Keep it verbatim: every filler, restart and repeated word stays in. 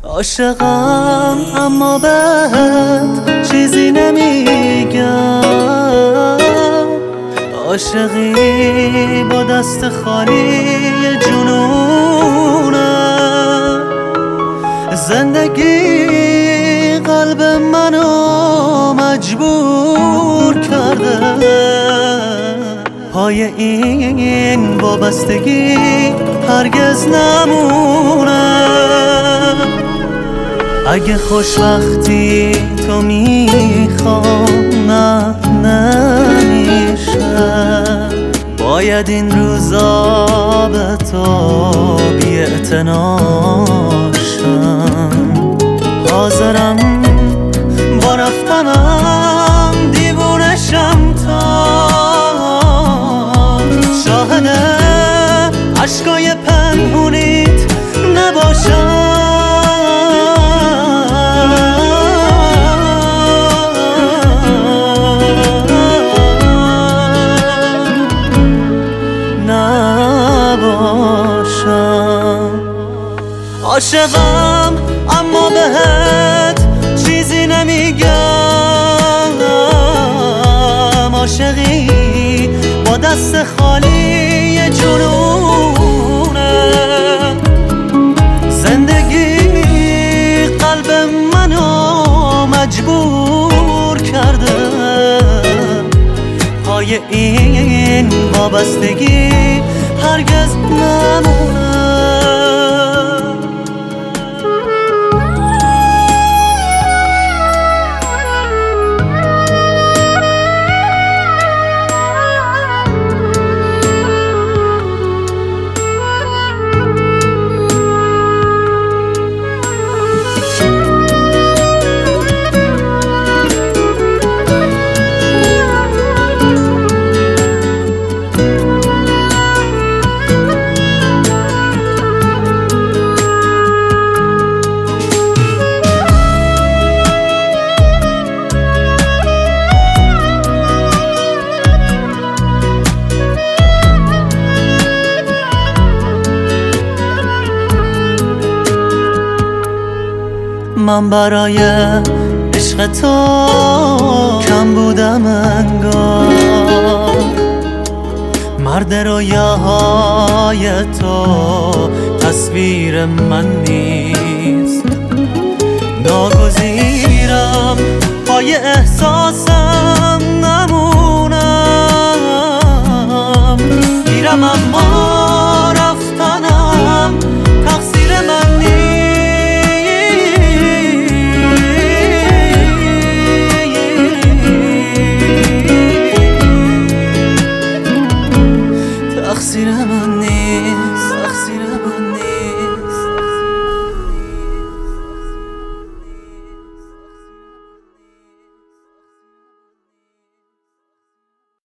عاشقم اما بهت چیزی نمیگم، عاشقی با دست خالی جنونه. زندگی قلب منو مجبور کرده، پای این وابستگی هرگز نمونه. اگه خوشبختی تو میخوام نه نمیشه، باید این روزا به تو بی‌اعتناشم. حاضرم با رفتنم دیوونشم تا شاهد عشقای پنهونیت نباشم. عاشقم اما بهت چیزی نمیگم، عاشقی با دست خالی جنونه. زندگی قلب منو مجبور کرده، پای این وابستگی هرگز نمونه. من برای عشق تو کم بودم انگار، مرد رویاهای تو تصویر من نیست. ناگزیرم پای احساسم